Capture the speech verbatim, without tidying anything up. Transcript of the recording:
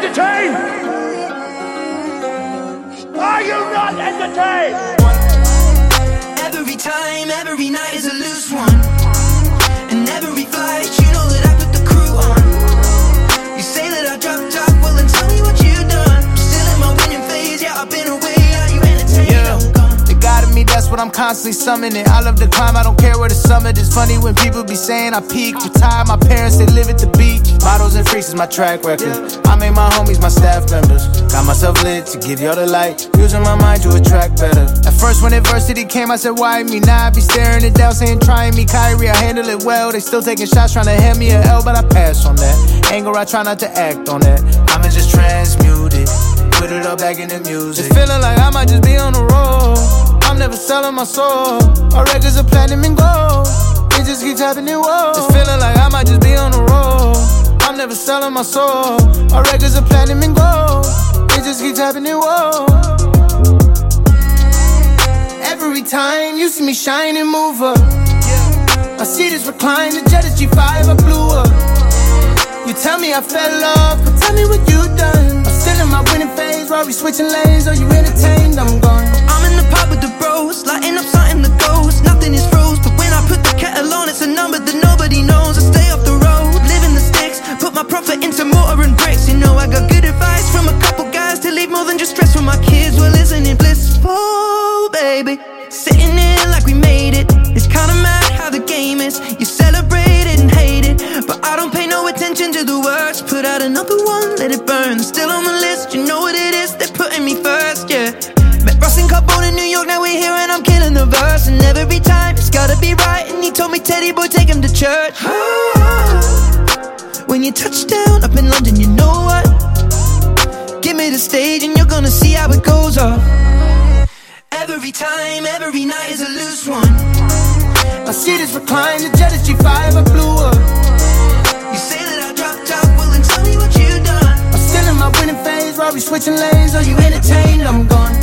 entertained? Are you not entertained? Every time, every night is a loose one. And every flight, you know that I put the crew on. You say that I dropped off, well then tell me what you done. I'm still in my winning phase, yeah, I've been away. Are you entertained? Yeah. The God in me, that's what I'm constantly summoning. I love the climb, I don't care where the summit is. Funny when people be saying I peaked. Retired, my parents, they live at the beach. Models and freaks is my track record. I made my homies my staff members. Got myself lit to give y'all the light. Using my mind to attract better. At first when adversity came, I said why me? Now I be staring it down saying try me. Kyrie, I handle it well. They still taking shots trying to hand me a L, but I pass on that. Anger, I try not to act on that. I'ma just transmute it, put it all back in the music. It's feeling like I might just be on the road. I'm never selling my soul. Our records are platinum and gold. It just keeps happening, whoa. It's feeling like I might just be on the road. I'm never selling my soul. Our records are platinum and gold. It just keeps happening, whoa. Every time you see me shine and move up, I see this recline, the Jetta G five, I blew up. You tell me I fell off, but tell me what you done. I'm still in my winning phase, while we switching lanes. Are you entertained? I'm gone. I'm in the pub with the bros, lighting up something that goes. Nothing is froze, but when I put the kettle on, it's a number that nobody knows. I stay off the road, live in the sticks, put my profit into mortar and bricks. You know I got good advice from a couple guys to leave more than just stress for my kids. Well, isn't it blissful, baby? Sitting here like we made it. It's kinda mad how the game is. You celebrate it and hate it, but I don't pay no attention to the words. Put out another one, let it burn. Still on the list, you know what it is. They're putting me first, yeah. Met Ross and Carbone in New York, now we're here and I'm killing the verse. And every time it's gotta be right. And he told me, Teddy boy, take him to church. When you touch down up in London, you know what? Give me the stage and you're gonna see how it goes off. Every time, every night is a loose one. I see this recline, the Jetta G five, I blew up. You say that I dropped out, well then tell me what you done. I'm still in my winning phase, while we switching lanes. Are you entertained? I'm gone.